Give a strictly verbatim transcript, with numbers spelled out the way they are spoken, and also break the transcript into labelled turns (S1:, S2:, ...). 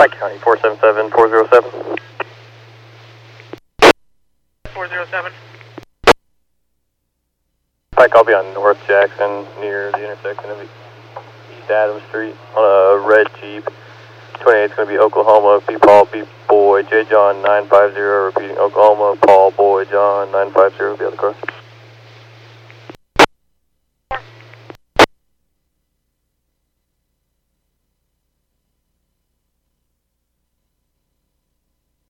S1: Pike County, four seven seven, four zero seven.
S2: four zero seven.
S1: Pike, I'll be on North Jackson near the intersection of East Adams Street on a red Jeep. twenty-eight's going to be Oklahoma, B Paul, B Boy, J John nine five zero, repeating Oklahoma, Paul, Boy, John nine five zero, be on the car.